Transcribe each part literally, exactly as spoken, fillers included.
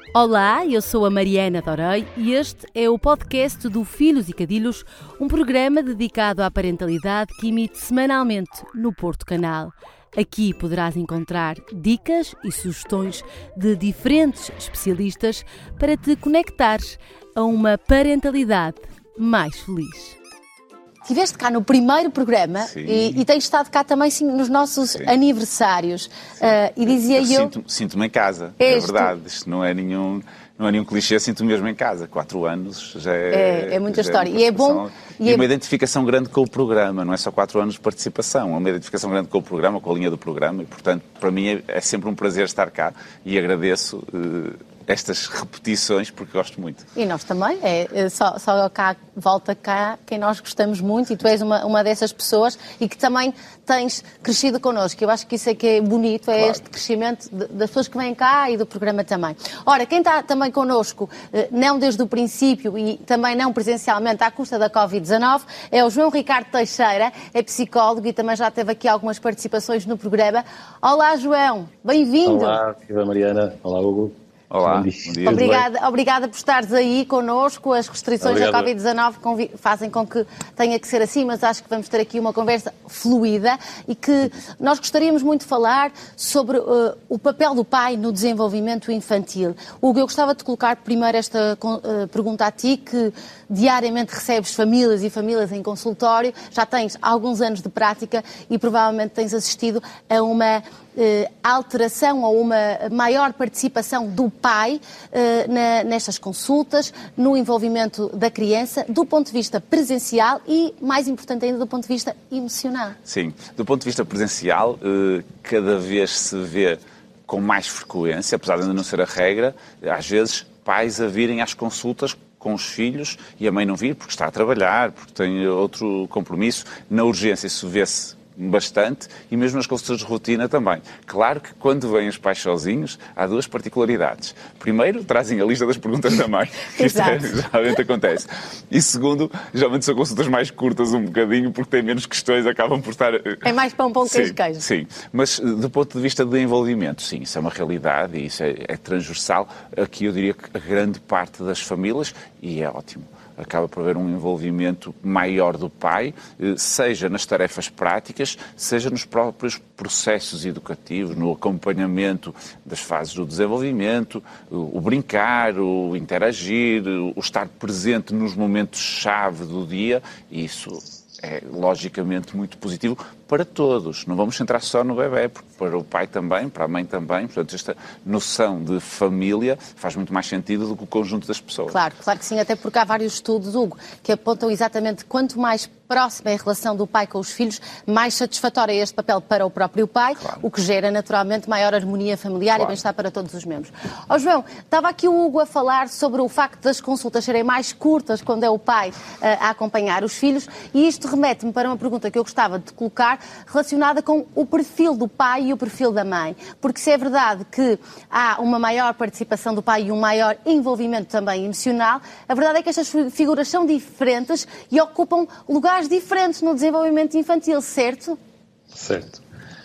Olá, eu sou a Mariana Dorei e este é o podcast do Filhos e Cadilhos, um programa dedicado à parentalidade que emite semanalmente no Porto Canal. Aqui poderás encontrar dicas e sugestões de diferentes especialistas para te conectares a uma parentalidade mais feliz. Estiveste cá no primeiro programa e, e tens estado cá também sim, nos nossos sim. aniversários. Uh, e dizia eu... eu... Sinto, sinto-me em casa, é verdade. Isto não é nenhum... Não é nenhum clichê, sinto-me mesmo em casa. Quatro anos já é... É, é muita já história. É uma e é bom... E, e uma é... identificação grande com o programa. Não é só quatro anos de participação. É uma identificação grande com o programa, com a linha do programa. E, portanto, para mim é, é sempre um prazer estar cá. E agradeço uh, estas repetições, porque gosto muito. E nós também. É, só, só cá, volta cá quem nós gostamos muito. E tu és uma, uma dessas pessoas e que também tens crescido connosco. Eu acho que isso é que é bonito, é claro. Este crescimento de, das pessoas que vêm cá e do programa também. Ora, quem está também connosco, não desde o princípio e também não presencialmente à custa da covid dezanove, é o João Ricardo Teixeira, é psicólogo e também já teve aqui algumas participações no programa. Olá, João, bem-vindo. Olá, viva Mariana. Olá, Hugo. Olá, bom dia. Obrigada, obrigada por estares aí connosco. As restrições Obrigado. Da covid dezanove fazem com que tenha que ser assim, mas acho que vamos ter aqui uma conversa fluida e que nós gostaríamos muito de falar sobre uh, o papel do pai no desenvolvimento infantil. Hugo, eu gostava de colocar primeiro esta uh, pergunta a ti, que diariamente recebes famílias e famílias em consultório, já tens alguns anos de prática e provavelmente tens assistido a uma Uh, alteração ou uma maior participação do pai uh, na, nestas consultas, no envolvimento da criança, do ponto de vista presencial e, mais importante ainda, do ponto de vista emocional. Sim, do ponto de vista presencial, uh, cada vez se vê com mais frequência, apesar de ainda não ser a regra, às vezes pais a virem às consultas com os filhos e a mãe não vir porque está a trabalhar, porque tem outro compromisso. Na urgência isso vê-se bastante, e mesmo nas consultas de rotina também. Claro que quando vêm os pais sozinhos, há duas particularidades. Primeiro, trazem a lista das perguntas da mãe, que isto é, geralmente acontece. E segundo, geralmente são consultas mais curtas um bocadinho, porque têm menos questões, acabam por estar... É mais pão, pão, queijo, queijo. Sim, mas do ponto de vista de envolvimento, sim, isso é uma realidade e isso é, é transversal. Aqui eu diria que a grande parte das famílias, e é ótimo, acaba por haver um envolvimento maior do pai, seja nas tarefas práticas, seja nos próprios processos educativos, no acompanhamento das fases do desenvolvimento, o brincar, o interagir, o estar presente nos momentos-chave do dia, e isso é logicamente muito positivo para todos. Não vamos centrar só no bebê, porque para o pai também, para a mãe também. Portanto, esta noção de família faz muito mais sentido do que o conjunto das pessoas. Claro, claro que sim, até porque há vários estudos, Hugo, que apontam exatamente quanto mais próxima é a relação do pai com os filhos, mais satisfatório é este papel para o próprio pai, claro. O que gera naturalmente maior harmonia familiar, claro. E bem-estar para todos os membros. Ó João, estava aqui o Hugo a falar sobre o facto das consultas serem mais curtas quando é o pai uh, a acompanhar os filhos, e isto remete-me para uma pergunta que eu gostava de colocar relacionada com o perfil do pai e o perfil da mãe. Porque se é verdade que há uma maior participação do pai e um maior envolvimento também emocional, a verdade é que estas figuras são diferentes e ocupam lugares diferentes no desenvolvimento infantil, certo? Certo.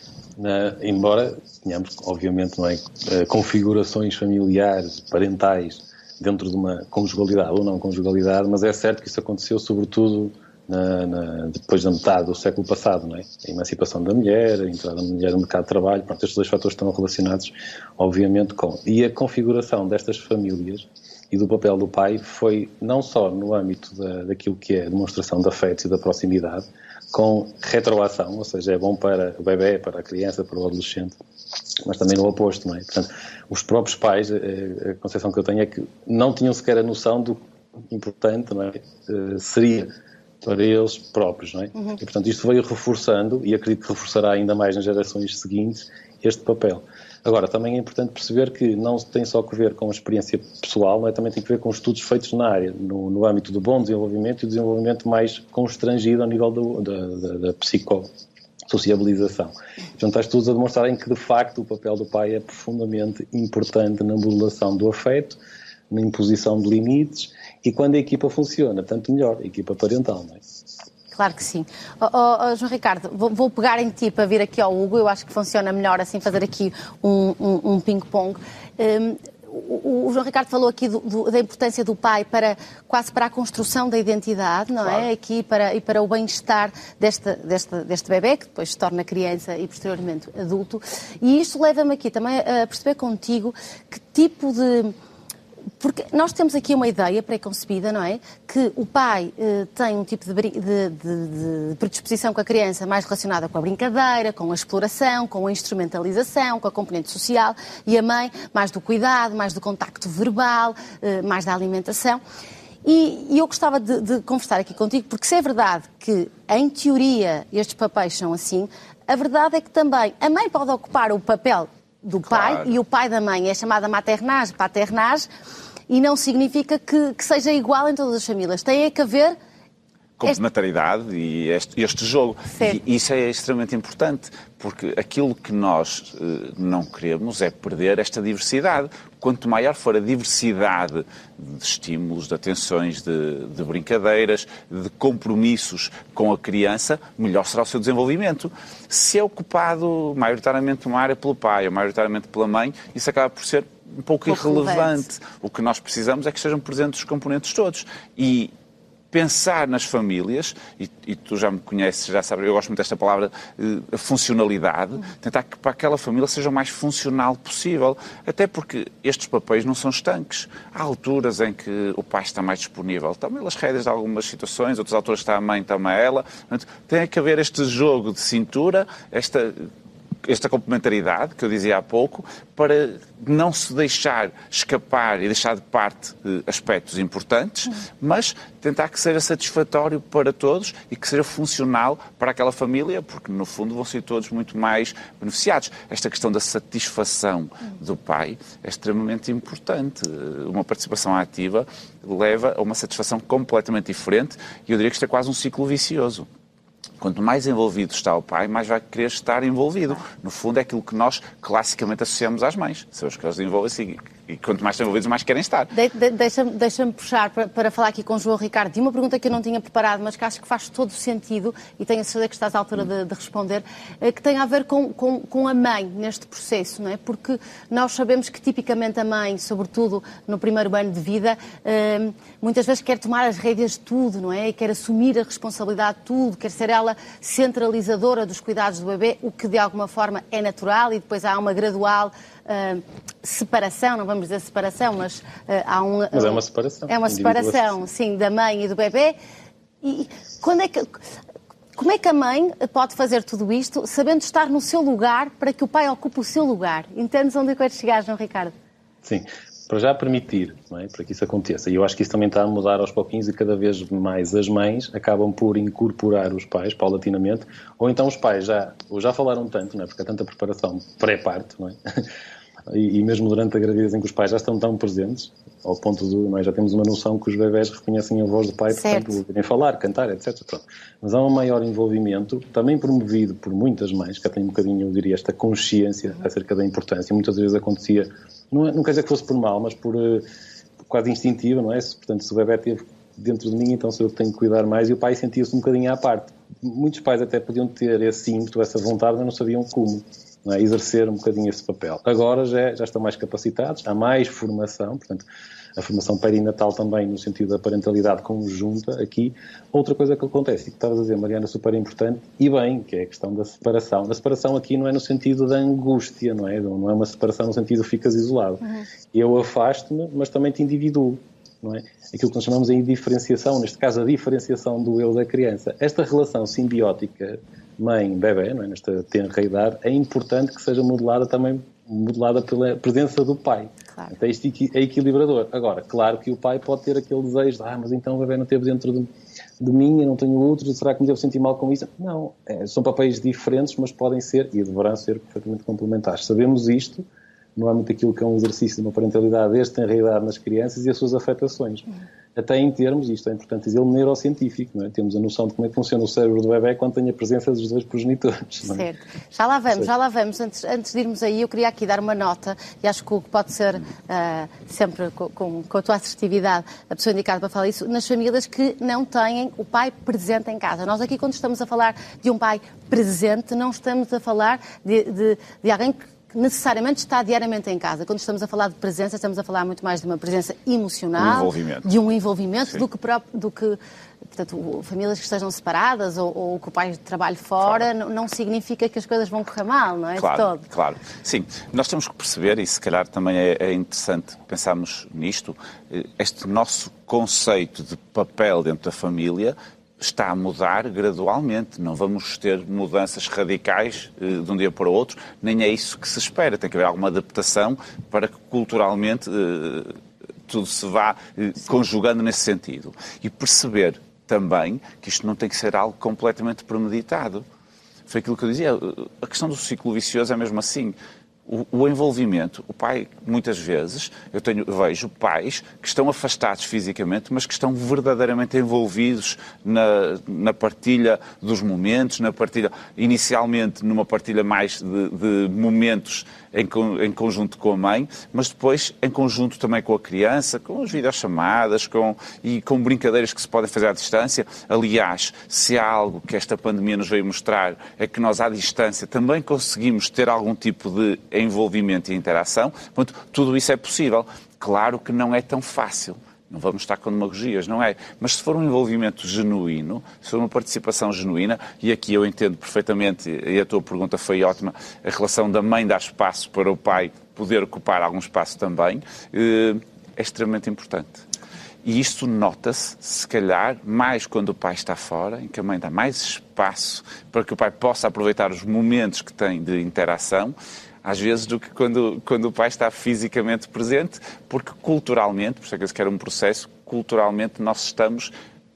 Na, embora tenhamos, obviamente, não é, configurações familiares, parentais, dentro de uma conjugalidade ou não conjugalidade, mas é certo que isso aconteceu sobretudo Na, na, depois da metade do século passado, não é? A emancipação da mulher, a entrada da mulher no mercado de trabalho, pronto, estes dois fatores estão relacionados, obviamente, com... E a configuração destas famílias e do papel do pai foi não só no âmbito da, daquilo que é a demonstração de afetos e da proximidade, com retroação, ou seja, é bom para o bebê, para a criança, para o adolescente, mas também no oposto, não é? Portanto, os próprios pais, a, a concepção que eu tenho é que não tinham sequer a noção do importante, não é? Uh, seria para eles próprios, não é? Uhum. E, portanto, isto veio reforçando, e acredito que reforçará ainda mais nas gerações seguintes, este papel. Agora, também é importante perceber que não tem só que ver com a experiência pessoal, não é? Também tem que ver com estudos feitos na área, no, no âmbito do bom desenvolvimento e o desenvolvimento mais constrangido ao nível do, da, da, da psicossociabilização. Portanto, há estudos a demonstrarem que, de facto, o papel do pai é profundamente importante na modulação do afeto, na imposição de limites, e quando a equipa funciona, tanto melhor, a equipa parental, não é? Claro que sim. Oh, oh, oh, João Ricardo, vou, vou pegar em ti para vir aqui ao Hugo, eu acho que funciona melhor assim, fazer aqui um, um, um ping-pong. Um, o, o João Ricardo falou aqui do, do, da importância do pai para, quase para a construção da identidade, não claro. é? Aqui para, e para o bem-estar deste, deste, deste bebê, que depois se torna criança e posteriormente adulto. E isto leva-me aqui também a perceber contigo que tipo de... Porque nós temos aqui uma ideia pré-concebida, não é? Que o pai eh, tem um tipo de, de, de, de predisposição com a criança mais relacionada com a brincadeira, com a exploração, com a instrumentalização, com a componente social, e a mãe mais do cuidado, mais do contacto verbal, eh, mais da alimentação. E, e eu gostava de, de conversar aqui contigo, porque se é verdade que, em teoria, estes papéis são assim, a verdade é que também a mãe pode ocupar o papel do pai, claro. E o pai da mãe é chamada maternagem, paternagem, e não significa que, que seja igual em todas as famílias. Tem que haver... complementaridade este... e este, este jogo. Certo. E isso é extremamente importante, porque aquilo que nós eh, não queremos é perder esta diversidade. Quanto maior for a diversidade de estímulos, de atenções, de, de brincadeiras, de compromissos com a criança, melhor será o seu desenvolvimento. Se é ocupado maioritariamente uma área pelo pai ou maioritariamente pela mãe, isso acaba por ser um pouco, pouco irrelevante. Relevante. O que nós precisamos é que estejam presentes os componentes todos. E pensar nas famílias, e, e tu já me conheces, já sabes, eu gosto muito desta palavra, eh, funcionalidade, tentar que para aquela família seja o mais funcional possível, até porque estes papéis não são estanques. Há alturas em que o pai está mais disponível, também as rédeas de algumas situações, outras alturas está a mãe, também ela. Portanto, tem que haver este jogo de cintura, esta... esta complementaridade, que eu dizia há pouco, para não se deixar escapar e deixar de parte eh, aspectos importantes, uhum. mas tentar que seja satisfatório para todos e que seja funcional para aquela família, porque no fundo vão ser todos muito mais beneficiados. Esta questão da satisfação uhum. do pai é extremamente importante. Uma participação ativa leva a uma satisfação completamente diferente e eu diria que isto é quase um ciclo vicioso. Quanto mais envolvido está o pai, mais vai querer estar envolvido. No fundo, é aquilo que nós classicamente associamos às mães. São os que eles envolvem-se e quanto mais estão envolvidos, mais querem estar. De, de, deixa-me, deixa-me puxar para, para falar aqui com o João Ricardo de uma pergunta que eu não tinha preparado, mas que acho que faz todo sentido, e tenho a certeza que estás à altura de, de responder, que tem a ver com, com, com a mãe neste processo, não é? Porque nós sabemos que tipicamente a mãe, sobretudo no primeiro ano de vida, muitas vezes quer tomar as rédeas de tudo, não é? E quer assumir a responsabilidade de tudo, quer ser ela centralizadora dos cuidados do bebê, o que de alguma forma é natural, e depois há uma gradual uh, separação, não vamos dizer separação, mas uh, há um... Mas é uma separação. É uma separação, sim, da mãe e do bebê. E quando é que... Como é que a mãe pode fazer tudo isto sabendo estar no seu lugar para que o pai ocupe o seu lugar? Entendes onde é que queres chegar, João Ricardo? Sim. Para já permitir, não é? Para que isso aconteça. E eu acho que isso também está a mudar aos pouquinhos e cada vez mais as mães acabam por incorporar os pais paulatinamente, ou então os pais já, ou já falaram tanto, não é? Porque há tanta preparação pré-parto, não é? E, e mesmo durante a gravidez em que os pais já estão tão presentes, ao ponto de, não é? Já temos uma noção que os bebés reconhecem a voz do pai, certo. Portanto, podem falar, cantar, etcétera. Pronto. Mas há um maior envolvimento, também promovido por muitas mães, que têm um bocadinho, eu diria, esta consciência acerca da importância. Muitas vezes acontecia, não, é, não quer dizer que fosse por mal, mas por, uh, por quase instintiva, não é? Portanto, se o bebé esteve dentro de mim, então sou eu que tenho que cuidar mais, e o pai sentia-se um bocadinho à parte. Muitos pais até podiam ter esse ímpeto, essa vontade, mas não sabiam como. Não é? Exercer um bocadinho esse papel. Agora já, já estão mais capacitados, há mais formação, portanto, a formação perinatal também no sentido da parentalidade conjunta aqui. Outra coisa que acontece, e que estavas a dizer, Mariana, super importante, e bem, que é a questão da separação. A separação aqui não é no sentido da angústia, não é? Não é uma separação no sentido de ficas isolado. Uhum. Eu afasto-me, mas também te individuo. Não é? Aquilo que nós chamamos de diferenciação, neste caso a diferenciação do eu da criança. Esta relação simbiótica mãe-bebé, não é? Nesta tenra idade, é importante que seja modelada também modelada pela presença do pai. Claro. Então isto é equilibrador. Agora, claro que o pai pode ter aquele desejo de, ah, mas então o bebé não esteve dentro de, de mim, eu não tenho outro, será que me devo sentir mal com isso? Não, é, são papéis diferentes, mas podem ser e deverão ser perfeitamente complementares. Sabemos isto, não há muito aquilo que é um exercício de uma parentalidade deste tem realidade nas crianças e as suas afetações. Uhum. Até em termos, isto é importante dizer, neurocientífico, não é? Temos a noção de como é que funciona o cérebro do bebé quando tem a presença dos dois progenitores. Não é? Certo. Já lá vamos, já lá vamos. Antes, antes de irmos aí, eu queria aqui dar uma nota, e acho que pode ser uh, sempre com, com, com a tua assertividade a pessoa indicada para falar isso, nas famílias que não têm o pai presente em casa. Nós aqui, quando estamos a falar de um pai presente, não estamos a falar de, de, de alguém que necessariamente está diariamente em casa. Quando estamos a falar de presença, estamos a falar muito mais de uma presença emocional, um envolvimento. de um envolvimento, Sim. do que, próprio, do que portanto, famílias que estejam separadas ou, ou que o pai trabalhe fora, claro. não, não significa que as coisas vão correr mal, não é? Claro, de todo. Claro, sim. Nós temos que perceber, e se calhar também é, é interessante pensarmos nisto, este nosso conceito de papel dentro da família está a mudar gradualmente. Não vamos ter mudanças radicais eh, de um dia para o outro, nem é isso que se espera. Tem que haver alguma adaptação para que culturalmente eh, tudo se vá eh, conjugando nesse sentido. E perceber também que isto não tem que ser algo completamente premeditado. Foi aquilo que eu dizia, a questão do ciclo vicioso é mesmo assim. O, o envolvimento, o pai, muitas vezes, eu, tenho, eu vejo pais que estão afastados fisicamente, mas que estão verdadeiramente envolvidos na, na partilha dos momentos, na partilha, inicialmente numa partilha mais de, de momentos em, em conjunto com a mãe, mas depois em conjunto também com a criança, com as videochamadas com, e com brincadeiras que se podem fazer à distância. Aliás, se há algo que esta pandemia nos veio mostrar, é que nós à distância também conseguimos ter algum tipo de envolvimento e interação. Portanto, tudo isso é possível. Claro que não é tão fácil. Não vamos estar com demagogias, não é? Mas se for um envolvimento genuíno, se for uma participação genuína, e aqui eu entendo perfeitamente, e a tua pergunta foi ótima, a relação da mãe dar espaço para o pai poder ocupar algum espaço também, é extremamente importante. E isto nota-se, se calhar, mais quando o pai está fora, em que a mãe dá mais espaço para que o pai possa aproveitar os momentos que tem de interação, às vezes, do que quando, quando o pai está fisicamente presente, porque culturalmente, por isso é que eu quero um processo, culturalmente nós estamos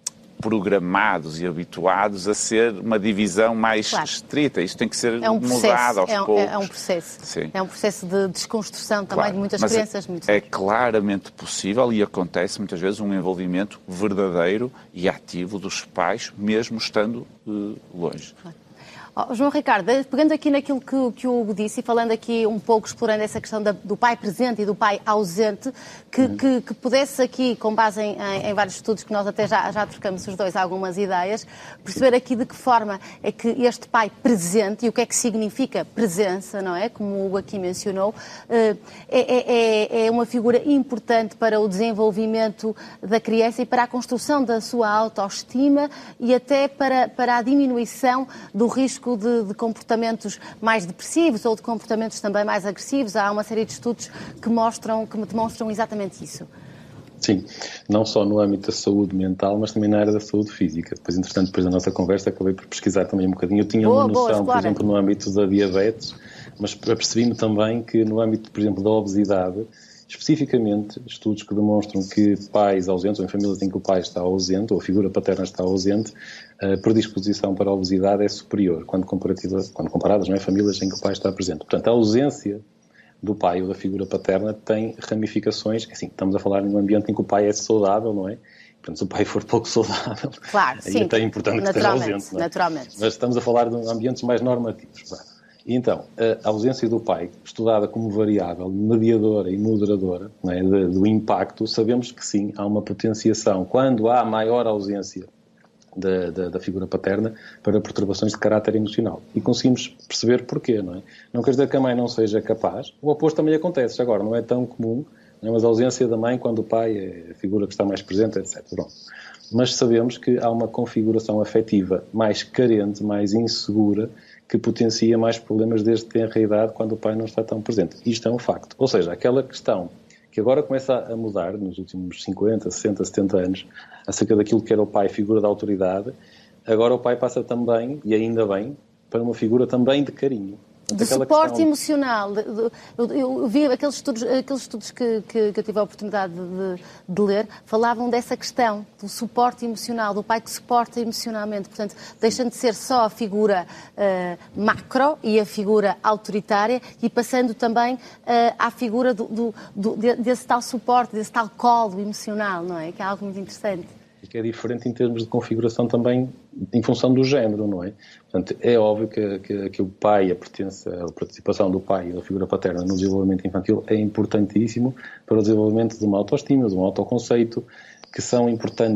programados e habituados a ser uma divisão mais claro. estrita. Isto tem que ser é um processo, mudado aos é um, poucos. É um processo. Sim. É um processo de desconstrução também claro, de muitas mas crianças. É, muito é claramente possível e acontece muitas vezes um envolvimento verdadeiro e ativo dos pais, mesmo estando uh, longe. Claro. Oh, João Ricardo, pegando aqui naquilo que, que o Hugo disse e falando aqui um pouco, explorando essa questão da, do pai presente e do pai ausente, que, uhum. que, que pudesse aqui, com base em, em, em vários estudos que nós até já, já trocamos os dois algumas ideias, perceber aqui de que forma é que este pai presente e o que é que significa presença, não é? Como o Hugo aqui mencionou, é, é, é uma figura importante para o desenvolvimento da criança e para a construção da sua autoestima e até para, para a diminuição do risco De, de comportamentos mais depressivos ou de comportamentos também mais agressivos. Há uma série de estudos que mostram, que me demonstram exatamente isso. Sim, não só no âmbito da saúde mental, mas também na área da saúde física. Depois, entretanto, depois da nossa conversa, acabei por pesquisar também um bocadinho. Eu tinha boa, uma noção, boa, por exemplo, no âmbito da diabetes, mas percebi-me também que no âmbito, por exemplo, da obesidade, especificamente, estudos que demonstram que pais ausentes, ou em famílias em que o pai está ausente, ou a figura paterna está ausente, a predisposição para a obesidade é superior, quando, quando comparadas, não é, famílias em que o pai está presente. Portanto, a ausência do pai ou da figura paterna tem ramificações, assim, estamos a falar num ambiente em que o pai é saudável, não é? Portanto, se o pai for pouco saudável, claro, aí sim, até é importante que esteja ausente, não é? Naturalmente. Mas estamos a falar de ambientes mais normativos, claro. E então, a ausência do pai, estudada como variável mediadora e moderadora, não é, de, do impacto, sabemos que sim, há uma potenciação, quando há maior ausência da, da, da figura paterna, para perturbações de caráter emocional. E conseguimos perceber porquê, não é? Não quer dizer que a mãe não seja capaz, o oposto também acontece, agora não é tão comum, não é? Mas a ausência da mãe quando o pai é a figura que está mais presente, etcétera. Bom, mas sabemos que há uma configuração afetiva mais carente, mais insegura, que potencia mais problemas desde tenra idade quando o pai não está tão presente. Isto é um facto. Ou seja, aquela questão que agora começa a mudar nos últimos cinquenta, sessenta, setenta anos, acerca daquilo que era o pai, figura da autoridade, agora o pai passa também, e ainda bem, para uma figura também de carinho. De suporte questão... emocional. Eu, eu vi aqueles estudos, aqueles estudos que, que, que eu tive a oportunidade de, de ler, falavam dessa questão, do suporte emocional, do pai que suporta emocionalmente. Portanto, deixando de ser só a figura uh, macro e a figura autoritária e passando também uh, à figura do, do, do, desse tal suporte, desse tal colo emocional, não é? Que é algo muito interessante. Que é diferente em termos de configuração também em função do género, não é? Portanto, é óbvio que, que, que o pai, a pertença, a participação do pai e da figura paterna no desenvolvimento infantil é importantíssimo para o desenvolvimento de uma autoestima, de um autoconceito, que são importantes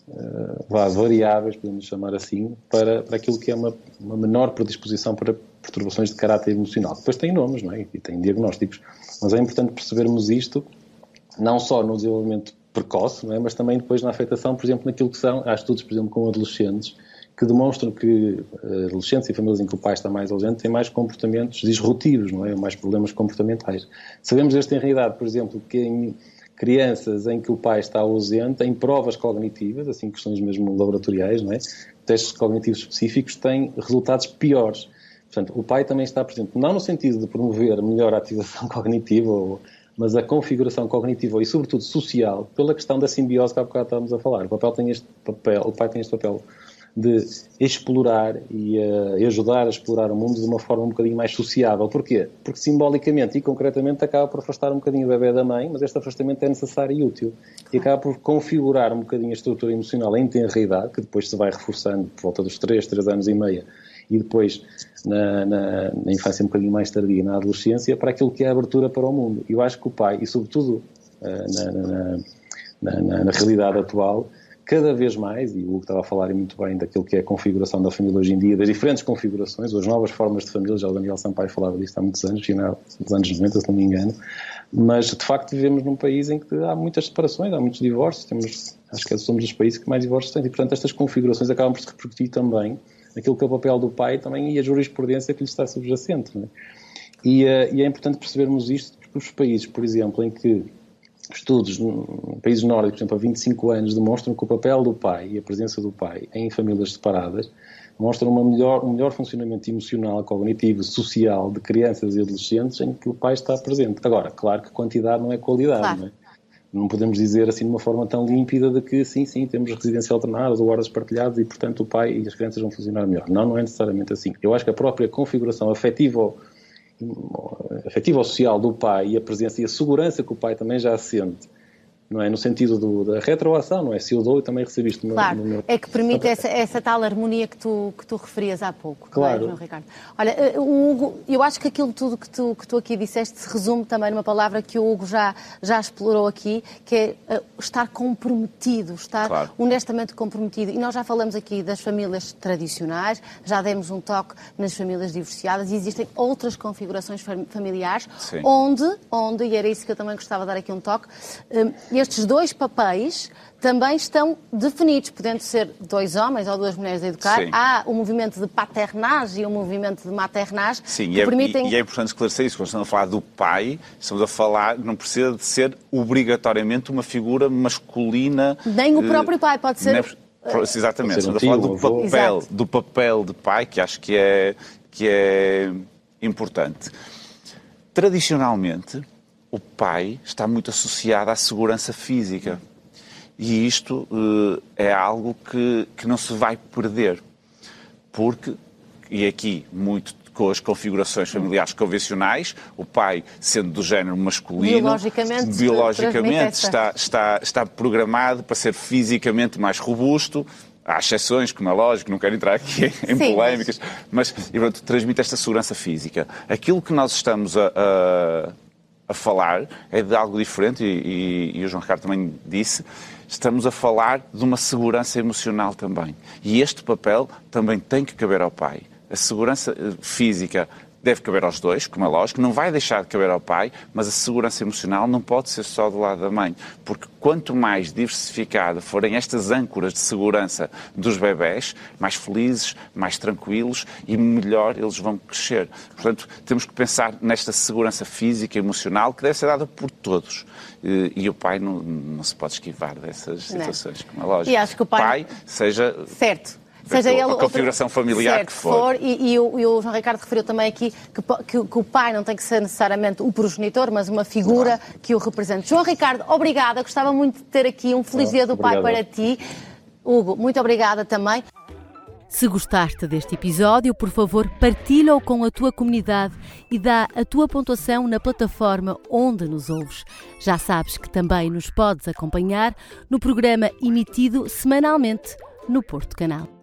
uh, vá, variáveis, podemos chamar assim, para, para aquilo que é uma, uma menor predisposição para perturbações de caráter emocional. Depois tem nomes, não é? E tem diagnósticos. Mas é importante percebermos isto, não só no desenvolvimento precoce, não é? Mas também depois na afetação, por exemplo, naquilo que são, há estudos, por exemplo, com adolescentes, que demonstram que adolescentes e famílias em que o pai está mais ausente têm mais comportamentos disruptivos, não é? Mais problemas comportamentais. Sabemos esta em realidade, por exemplo, que em crianças em que o pai está ausente, em provas cognitivas, assim questões mesmo laboratoriais, não é? Testes cognitivos específicos têm resultados piores. Portanto, o pai também está presente, não no sentido de promover melhor ativação cognitiva, ou, mas a configuração cognitiva e, sobretudo, social, pela questão da simbiose que há bocado estávamos a falar. O, papel tem este papel, o pai tem este papel de explorar e, uh, e ajudar a explorar o mundo de uma forma um bocadinho mais sociável. Porquê? Porque simbolicamente e concretamente acaba por afastar um bocadinho o bebê da mãe, mas este afastamento é necessário e útil. E acaba por configurar um bocadinho a estrutura emocional em tenra idade, que depois se vai reforçando por volta dos três, três anos e meio, e depois na, na, na infância um bocadinho mais tardia, na adolescência, para aquilo que é a abertura para o mundo. Eu acho que o pai, e sobretudo uh, na, na, na, na, na realidade atual, cada vez mais, e o Hugo estava a falar muito bem daquilo que é a configuração da família hoje em dia, das diferentes configurações, as novas formas de família, já o Daniel Sampaio falava disso há muitos anos, final dos anos noventa, se não me engano, mas de facto vivemos num país em que há muitas separações, há muitos divórcios, temos, acho que somos dos países que mais divórcios têm, e portanto estas configurações acabam por se repercutir também naquilo que é o papel do pai também e a jurisprudência que lhe está subjacente. Não é? E, uh, e é importante percebermos isto, porque os países, por exemplo, em que estudos em países nórdicos, por exemplo, há vinte e cinco anos, demonstram que o papel do pai e a presença do pai em famílias separadas mostram uma melhor, um melhor funcionamento emocional, cognitivo, social de crianças e adolescentes em que o pai está presente. Agora, claro que quantidade não é qualidade, claro. Não é? Não podemos dizer assim de uma forma tão límpida de que sim, sim, temos residência alternada ou horas partilhadas e, portanto, o pai e as crianças vão funcionar melhor. Não, não é necessariamente assim. Eu acho que a própria configuração afetiva afetiva ou social do pai e a presença e a segurança que o pai também já sente, não é? No sentido do, da retroação, não é? Se eu dou, eu também recebi isto. Claro, no, no meu... é que permite essa, essa tal harmonia que tu, que tu referias há pouco. Claro. Não é, João Ricardo? Olha, o Hugo, eu acho que aquilo tudo que tu, que tu aqui disseste se resume também numa palavra que o Hugo já, já explorou aqui, que é uh, estar comprometido, estar claro. honestamente comprometido. E nós já falamos aqui das famílias tradicionais, já demos um toque nas famílias divorciadas e existem outras configurações familiares onde, onde, e era isso que eu também gostava de dar aqui um toque, um, estes dois papéis também estão definidos, podendo ser dois homens ou duas mulheres a educar. Sim. Há o um movimento de paternagem e o um movimento de maternagem. Sim, que e, permitem... é, e é importante esclarecer isso. Quando estamos a falar do pai, estamos a falar, não precisa de ser obrigatoriamente uma figura masculina. Nem o próprio pai, pode ser... Nem, exatamente, estamos a falar do papel, do papel de pai, que acho que é, que é importante. Tradicionalmente, o pai está muito associado à segurança física. E isto uh, é algo que, que não se vai perder. Porque, e aqui muito com as configurações familiares convencionais, o pai, sendo do género masculino, biologicamente, biologicamente está, está, está programado para ser fisicamente mais robusto. Há exceções, como é lógico, não quero entrar aqui em Sim, polémicas, mas, mas e, pronto, transmite esta segurança física. Aquilo que nós estamos a... a a falar é de algo diferente e, e, e o João Ricardo também disse, estamos a falar de uma segurança emocional também. E este papel também tem que caber ao pai. A segurança física deve caber aos dois, como é lógico, não vai deixar de caber ao pai, mas a segurança emocional não pode ser só do lado da mãe, porque quanto mais diversificada forem estas âncoras de segurança dos bebés, mais felizes, mais tranquilos e melhor eles vão crescer. Portanto, temos que pensar nesta segurança física e emocional que deve ser dada por todos. E o pai não, não se pode esquivar dessas situações, não. Como é lógico. E acho que o pai, pai seja... Certo. Seja ele a configuração outro, familiar certo, que for. for e, e, o, e o João Ricardo referiu também aqui que, que, que o pai não tem que ser necessariamente o progenitor, mas uma figura claro. que o represente. João Ricardo, obrigada. Gostava muito de ter aqui um feliz dia do Obrigado. pai para ti. Hugo, muito obrigada também. Se gostaste deste episódio, por favor, partilha-o com a tua comunidade e dá a tua pontuação na plataforma onde nos ouves. Já sabes que também nos podes acompanhar no programa emitido semanalmente no Porto Canal.